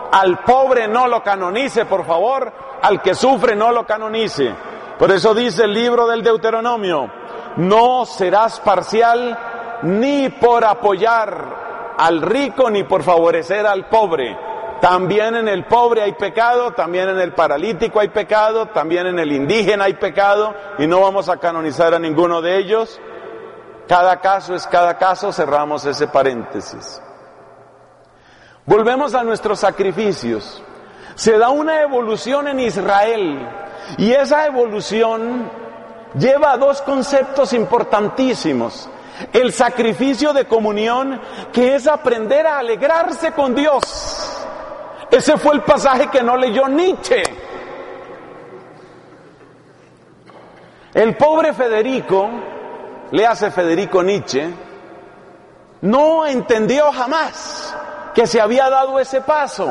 al pobre no lo canonice, por favor, al que sufre no lo canonice. Por eso dice el libro del Deuteronomio, no serás parcial ni por apoyar al rico ni por favorecer al pobre. También en el pobre hay pecado, también en el paralítico hay pecado, también en el indígena hay pecado, y no vamos a canonizar a ninguno de ellos. Cada caso es cada caso, cerramos ese paréntesis. Volvemos a nuestros sacrificios. Se da una evolución en Israel, y esa evolución lleva a dos conceptos importantísimos. El sacrificio de comunión, que es aprender a alegrarse con Dios. Ese fue el pasaje que no leyó Nietzsche. El pobre Federico, le hace Federico Nietzsche, no entendió jamás que se había dado ese paso.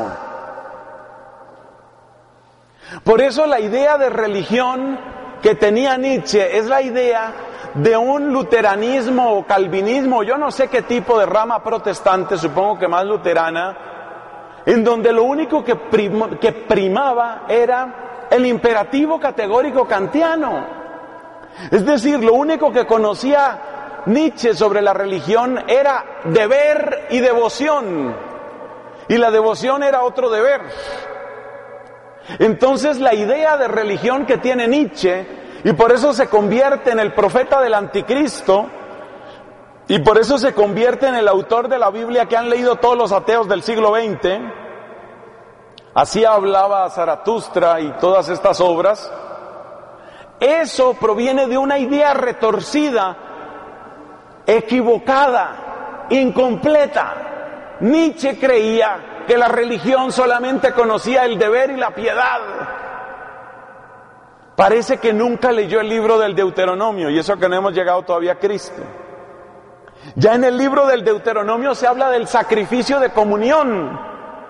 Por eso la idea de religión que tenía Nietzsche es la idea de un luteranismo o calvinismo, yo no sé qué tipo de rama protestante, supongo que más luterana, en donde lo único que, prim- que primaba era el imperativo categórico kantiano. Es decir, lo único que conocía Nietzsche sobre la religión era deber y devoción, y la devoción era otro deber. Entonces la idea de religión que tiene Nietzsche, y por eso se convierte en el profeta del anticristo, y por eso se convierte en el autor de la Biblia que han leído todos los ateos del siglo veinte, así hablaba Zaratustra y todas estas obras, eso proviene de una idea retorcida, equivocada, incompleta. Nietzsche creía que la religión solamente conocía el deber y la piedad. Parece que nunca leyó el libro del Deuteronomio, y eso que no hemos llegado todavía a Cristo. Ya en el libro del Deuteronomio se habla del sacrificio de comunión.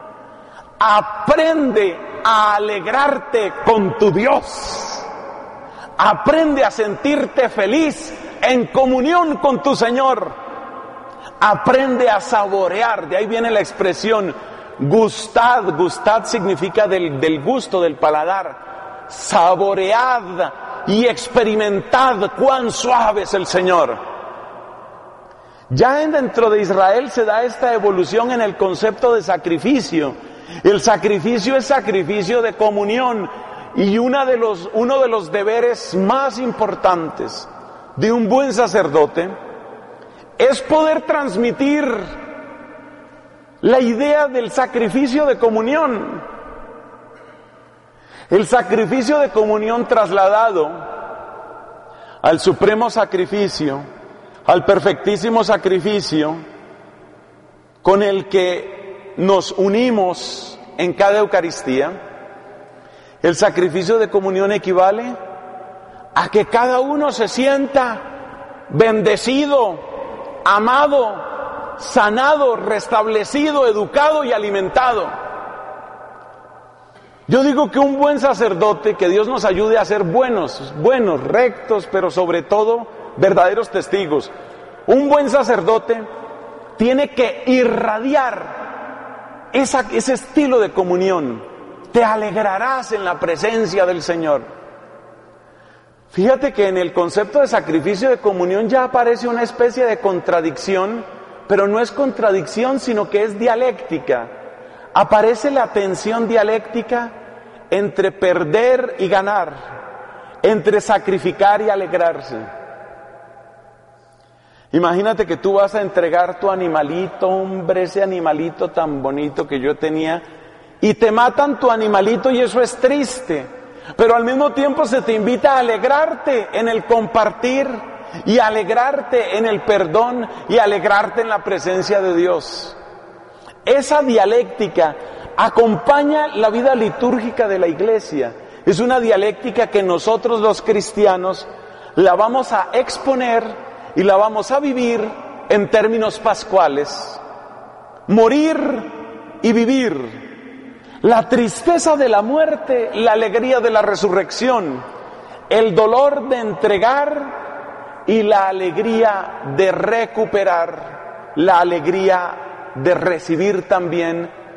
Aprende a alegrarte con tu Dios. Aprende a sentirte feliz en comunión con tu Señor. Aprende a saborear, de ahí viene la expresión gustad. Gustad significa del, del gusto, del paladar. Saboread y experimentad cuán suave es el Señor. Ya dentro de Israel se da esta evolución en el concepto de sacrificio. El sacrificio es sacrificio de comunión, y una de los, uno de los deberes más importantes de un buen sacerdote es poder transmitir la idea del sacrificio de comunión. El sacrificio de comunión trasladado al supremo sacrificio, al perfectísimo sacrificio con el que nos unimos en cada Eucaristía. El sacrificio de comunión equivale a que cada uno se sienta bendecido, amado, sanado, restablecido, educado y alimentado. Yo digo que un buen sacerdote, que Dios nos ayude a ser buenos, buenos, rectos, pero sobre todo verdaderos testigos. Un buen sacerdote tiene que irradiar esa, ese estilo de comunión. Te alegrarás en la presencia del Señor. Fíjate que en el concepto de sacrificio de comunión ya aparece una especie de contradicción, pero no es contradicción, sino que es dialéctica. Aparece la tensión dialéctica entre perder y ganar, entre sacrificar y alegrarse. Imagínate que tú vas a entregar tu animalito, hombre, ese animalito tan bonito que yo tenía, y te matan tu animalito, y eso es triste, pero al mismo tiempo se te invita a alegrarte en el compartir, y alegrarte en el perdón, y alegrarte en la presencia de Dios. Esa dialéctica acompaña la vida litúrgica de la Iglesia. Es una dialéctica que nosotros los cristianos la vamos a exponer y la vamos a vivir en términos pascuales. Morir y vivir. La tristeza de la muerte, la alegría de la resurrección. El dolor de entregar y la alegría de recuperar. La alegría de recibir también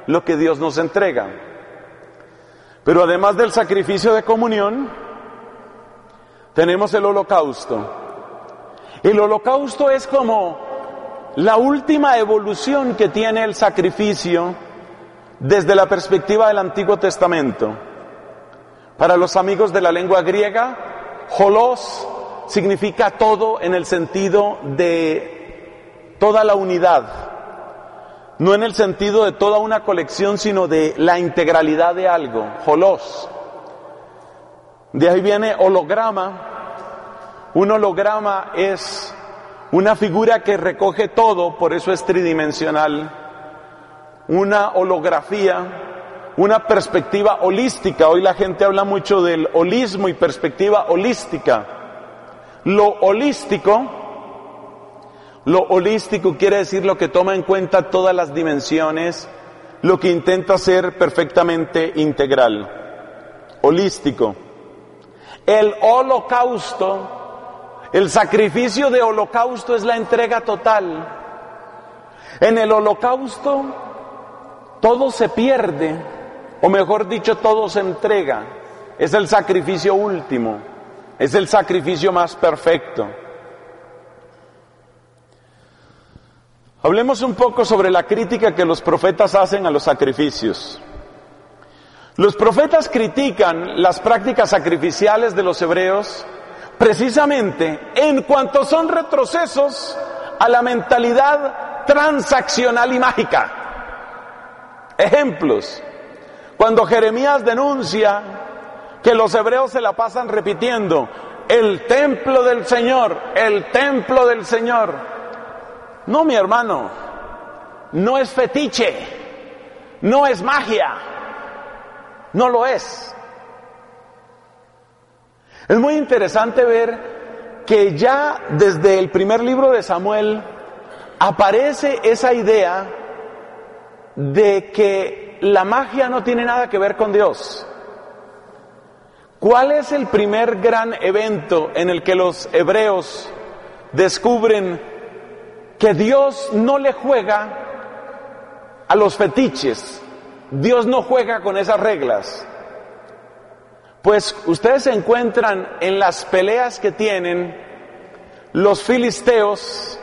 lo que Dios nos entrega. Pero además del sacrificio de comunión, tenemos el holocausto. El holocausto es como la última evolución que tiene el sacrificio desde la perspectiva del Antiguo Testamento. Para los amigos de la lengua griega, holos significa todo en el sentido de toda la unidad, no en el sentido de toda una colección, sino de la integralidad de algo, holos. De ahí viene holograma. Un holograma es una figura que recoge todo, por eso es tridimensional. Una holografía, una perspectiva holística. Hoy la gente habla mucho del holismo y perspectiva holística. Lo holístico, lo holístico quiere decir lo que toma en cuenta todas las dimensiones, lo que intenta ser perfectamente integral. Holístico. El holocausto, el sacrificio de holocausto es la entrega total. En el holocausto todo se pierde, o mejor dicho, todo se entrega. Es el sacrificio último, es el sacrificio más perfecto. Hablemos un poco sobre la crítica que los profetas hacen a los sacrificios. Los profetas critican las prácticas sacrificiales de los hebreos precisamente en cuanto son retrocesos a la mentalidad transaccional y mágica. Ejemplos: cuando Jeremías denuncia que los hebreos se la pasan repitiendo, el templo del Señor, el templo del Señor. No, mi hermano, no es fetiche, no es magia, no lo es. Es muy interesante ver que ya desde el primer libro de Samuel aparece esa idea de que la magia no tiene nada que ver con Dios. ¿Cuál es el primer gran evento en el que los hebreos descubren que Dios no le juega a los fetiches? Dios no juega con esas reglas. Pues ustedes se encuentran en las peleas que tienen los filisteos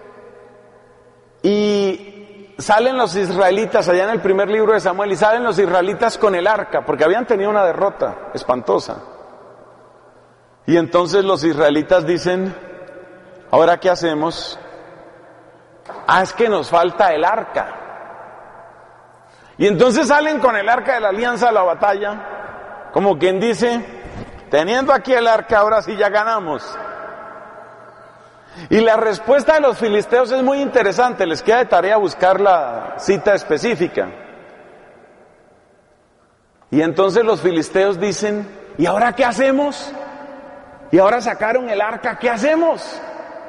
y salen los israelitas allá en el primer libro de Samuel, y salen los israelitas con el arca, porque habían tenido una derrota espantosa. Y entonces los israelitas dicen, ¿ahora qué hacemos? Ah, es que nos falta el arca. Y entonces salen con el arca de la alianza a la batalla, como quien dice, teniendo aquí el arca, ahora sí ya ganamos. Y la respuesta de los filisteos es muy interesante, les queda de tarea buscar la cita específica. Y entonces los filisteos dicen, ¿y ahora qué hacemos? Y ahora sacaron el arca, ¿qué hacemos?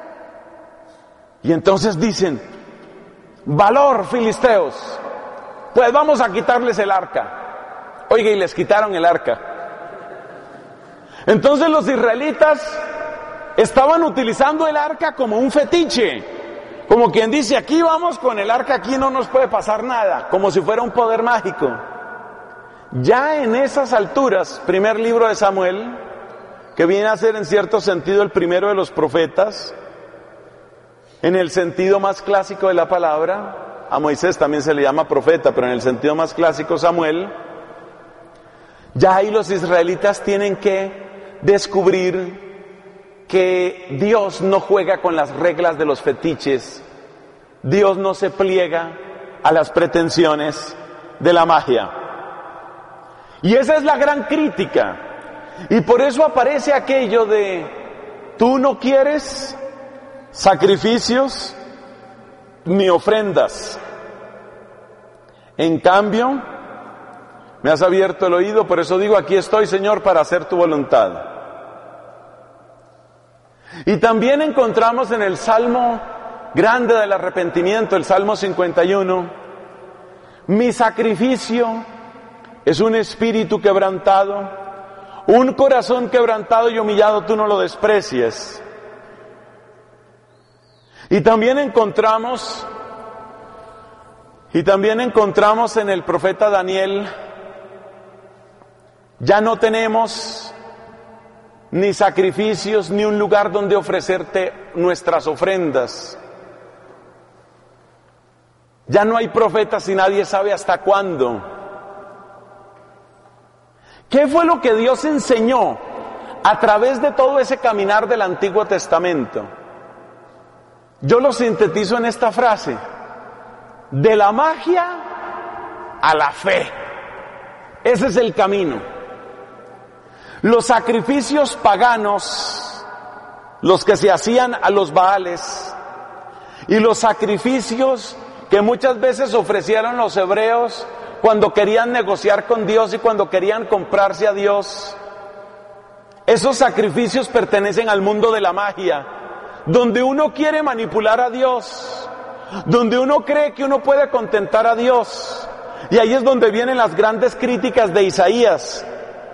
Y entonces dicen, valor, filisteos, pues vamos a quitarles el arca. Oiga, y les quitaron el arca. Entonces los israelitas estaban utilizando el arca como un fetiche, como quien dice, aquí vamos con el arca, aquí no nos puede pasar nada, como si fuera un poder mágico. Ya en esas alturas, primer libro de Samuel, que viene a ser en cierto sentido el primero de los profetas, en el sentido más clásico de la palabra, a Moisés también se le llama profeta, pero en el sentido más clásico Samuel, ya ahí los israelitas tienen que descubrir que Dios no juega con las reglas de los fetiches, Dios no se pliega a las pretensiones de la magia. Y esa es la gran crítica, y por eso aparece aquello de, tú no quieres sacrificios ni ofrendas, en cambio me has abierto el oído, por eso digo, aquí estoy, Señor, para hacer tu voluntad. Y también encontramos en el Salmo grande del arrepentimiento, el Salmo cincuenta y uno, mi sacrificio es un espíritu quebrantado, un corazón quebrantado y humillado tú no lo desprecies. Y también encontramos Y también encontramos en el profeta Daniel, ya no tenemos ni sacrificios, ni un lugar donde ofrecerte nuestras ofrendas. Ya no hay profetas y nadie sabe hasta cuándo. ¿Qué fue lo que Dios enseñó a través de todo ese caminar del Antiguo Testamento? Yo lo sintetizo en esta frase: de la magia a la fe. Ese es el camino. Los sacrificios paganos, los que se hacían a los Baales, y los sacrificios que muchas veces ofrecieron los hebreos cuando querían negociar con Dios y cuando querían comprarse a Dios, esos sacrificios pertenecen al mundo de la magia, donde uno quiere manipular a Dios, donde uno cree que uno puede contentar a Dios. Y ahí es donde vienen las grandes críticas de Isaías.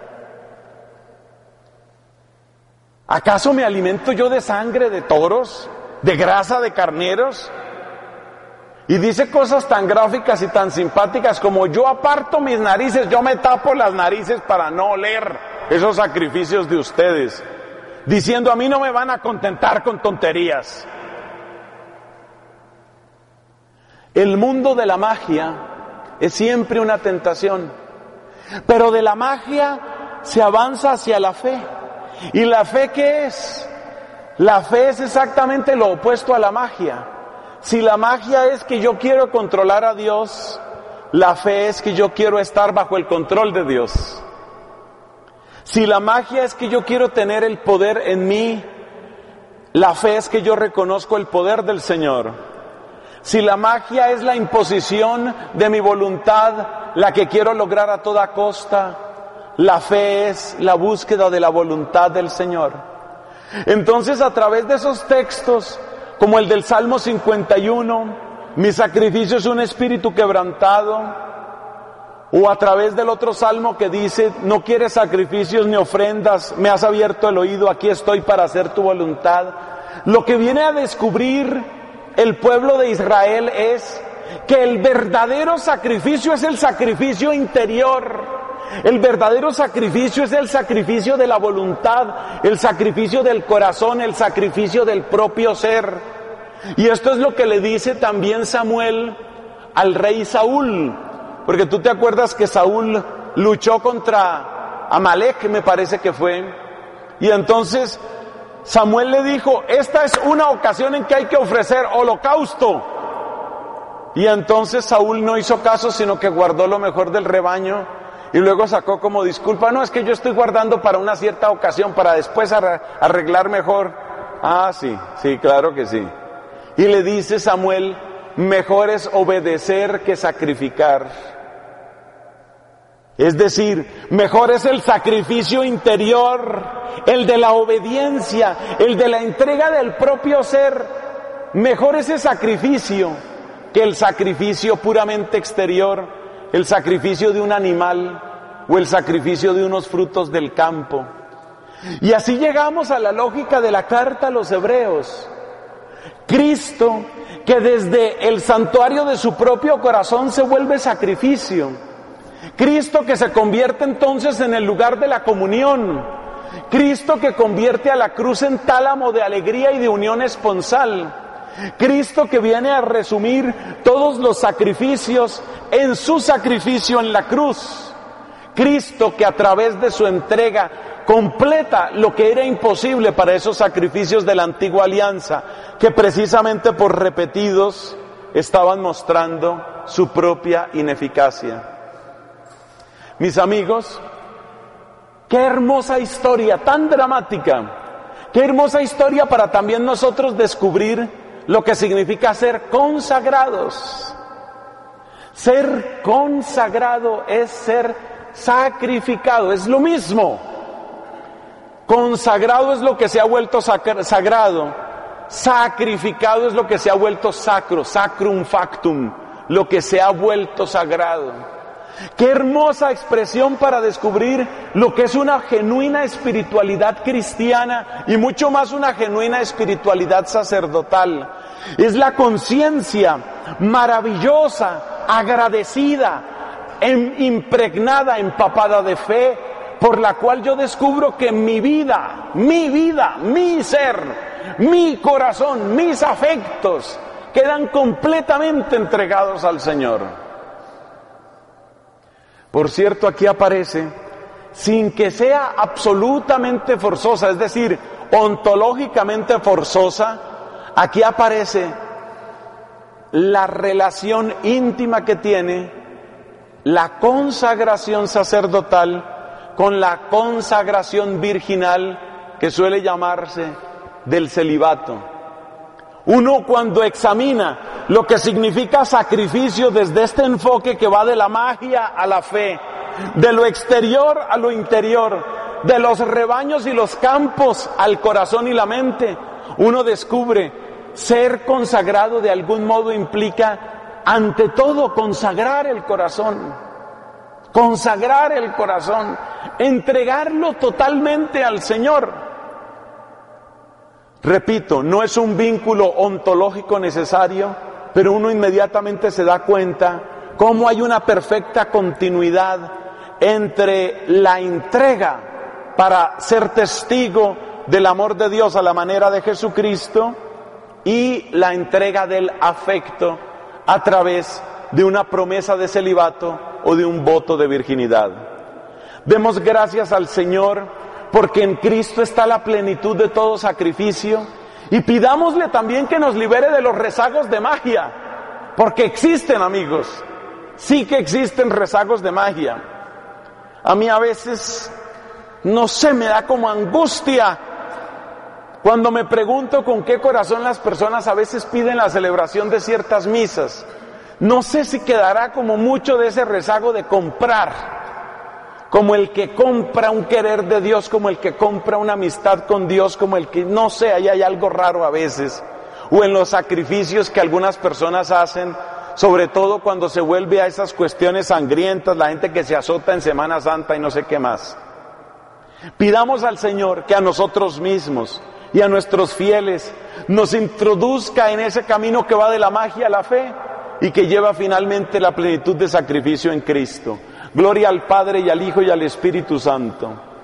¿Acaso me alimento yo de sangre de toros, de grasa de carneros? Y dice cosas tan gráficas y tan simpáticas como: yo aparto mis narices, yo me tapo las narices para no oler esos sacrificios de ustedes, diciendo: a mí no me van a contentar con tonterías. El mundo de la magia es siempre una tentación, pero de la magia se avanza hacia la fe. ¿Y la fe qué es? La fe es exactamente lo opuesto a la magia. Si la magia es que yo quiero controlar a Dios, la fe es que yo quiero estar bajo el control de Dios. Si la magia es que yo quiero tener el poder en mí, la fe es que yo reconozco el poder del Señor. Si la magia es la imposición de mi voluntad, la que quiero lograr a toda costa, la fe es la búsqueda de la voluntad del Señor. Entonces, a través de esos textos, como el del Salmo cincuenta y uno, mi sacrificio es un espíritu quebrantado, o a través del otro salmo que dice: no quieres sacrificios ni ofrendas, me has abierto el oído, aquí estoy para hacer tu voluntad. Lo que viene a descubrir el pueblo de Israel es que el verdadero sacrificio es el sacrificio interior. El verdadero sacrificio es el sacrificio de la voluntad, el sacrificio del corazón, el sacrificio del propio ser. Y esto es lo que le dice también Samuel al rey Saúl, porque tú te acuerdas que Saúl luchó contra Amalek, me parece que fue, y entonces Samuel le dijo: esta es una ocasión en que hay que ofrecer holocausto. Y entonces Saúl no hizo caso, sino que guardó lo mejor del rebaño. Y luego sacó como disculpa: no, es que yo estoy guardando para una cierta ocasión, para después arreglar mejor. Ah, sí, sí, claro que sí. Y le dice Samuel: mejor es obedecer que sacrificar. Es decir, mejor es el sacrificio interior, el de la obediencia, el de la entrega del propio ser. Mejor ese sacrificio que el sacrificio puramente exterior, el sacrificio de un animal o el sacrificio de unos frutos del campo. Y así llegamos a la lógica de la carta a los hebreos. Cristo, que desde el santuario de su propio corazón se vuelve sacrificio. Cristo que se convierte entonces en el lugar de la comunión. Cristo que convierte a la cruz en tálamo de alegría y de unión esponsal. Cristo que viene a resumir todos los sacrificios en su sacrificio en la cruz. Cristo que a través de su entrega completa lo que era imposible para esos sacrificios de la antigua alianza, que precisamente por repetidos estaban mostrando su propia ineficacia. Mis amigos, qué hermosa historia, tan dramática, qué hermosa historia para también nosotros descubrir lo que significa ser consagrados. Ser consagrado es ser sacrificado, es lo mismo. Consagrado es lo que se ha vuelto sagrado, sacrificado es lo que se ha vuelto sacro, sacrum factum, lo que se ha vuelto sagrado. Qué hermosa expresión para descubrir lo que es una genuina espiritualidad cristiana y mucho más una genuina espiritualidad sacerdotal. Es la conciencia maravillosa agradecida, em, impregnada, empapada de fe, por la cual yo descubro que mi vida, mi vida, mi ser, mi corazón, mis afectos quedan completamente entregados al Señor. Por cierto, aquí aparece, sin que sea absolutamente forzosa, es decir, ontológicamente forzosa, aquí aparece la relación íntima que tiene la consagración sacerdotal con la consagración virginal que suele llamarse del celibato. Uno cuando examina lo que significa sacrificio desde este enfoque que va de la magia a la fe, de lo exterior a lo interior, de los rebaños y los campos al corazón y la mente, uno descubre ser consagrado de algún modo implica ante todo consagrar el corazón. Consagrar el corazón, entregarlo totalmente al Señor. Repito, no es un vínculo ontológico necesario, pero uno inmediatamente se da cuenta cómo hay una perfecta continuidad entre la entrega para ser testigo del amor de Dios a la manera de Jesucristo y la entrega del afecto a través de una promesa de celibato o de un voto de virginidad. Demos gracias al Señor porque en Cristo está la plenitud de todo sacrificio y pidámosle también que nos libere de los rezagos de magia, porque existen, amigos, sí que existen rezagos de magia. A mí a veces, no sé, me da como angustia cuando me pregunto con qué corazón las personas a veces piden la celebración de ciertas misas. No sé si quedará como mucho de ese rezago de comprar, como el que compra un querer de Dios, como el que compra una amistad con Dios, como el que, no sé, ahí hay algo raro a veces, o en los sacrificios que algunas personas hacen, sobre todo cuando se vuelve a esas cuestiones sangrientas, la gente que se azota en Semana Santa y no sé qué más. Pidamos al Señor que a nosotros mismos y a nuestros fieles nos introduzca en ese camino que va de la magia a la fe, y que lleva finalmente la plenitud de sacrificio en Cristo. Gloria al Padre y al Hijo y al Espíritu Santo.